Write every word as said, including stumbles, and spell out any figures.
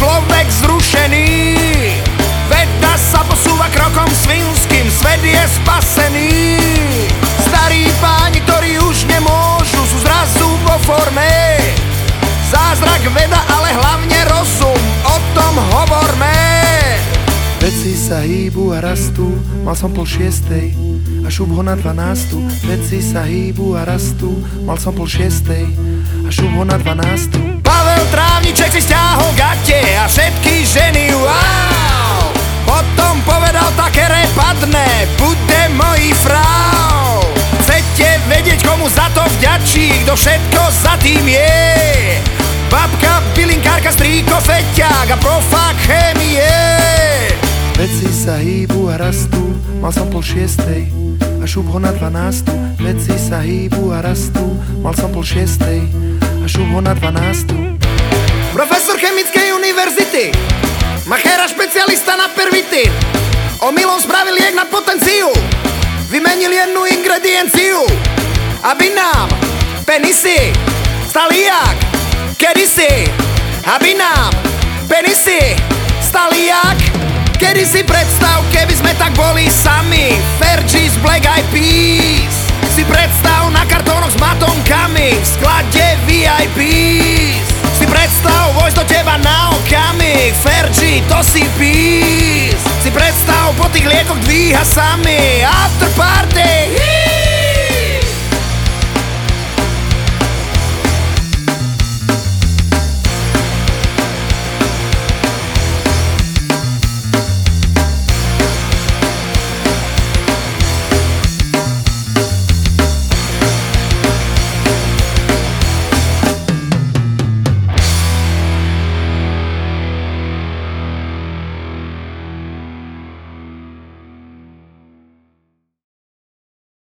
človek zrušený. Veda sa posúva krokom svinským, svet je spasený. Starí páni, ktorí už nemôžu, sú zrazu vo forme. Zázrak veda, ale hlavne rozum, o tom hovorme. Veci sa hýbu a rastú, mal som pol šiestej a šup ho na dvanástu. Veci sa hýbu a rastú, mal som pol šiestej a šup ho na dvanástu. Pavel Trávniček si stiahol gate a všetky ženy wow. Potom povedal také repadné, bude mojí frau. Chcete vedieť, komu za to vďačí, kto všetko za tým je? Babka, bylinkárka, strýko, feťák a profák chémie. Veci sa hýbu a rastú, mal som pol šiestej a šup ho na dvanástu. Veci sa hýbu a rastú, mal som pol šiestej a šup ho na dvanástu. Profesor chemickej univerzity, machéra špecialista na pervitín, omylom spravil liek na potenciu, vymenil jednu ingredienciu, aby nám penisy stali jak kedysi. Aby nám penisy stali jak kedysi. Predstav, keby sme tak boli sami, Fergie z Black Eyed Peas. Si predstav na kartónoch s matonkami v sklade vé í pés. Si predstav vojsť do teba na okamih, Fergie, to si pís. Si predstav po tých liekoch dvíha sami, after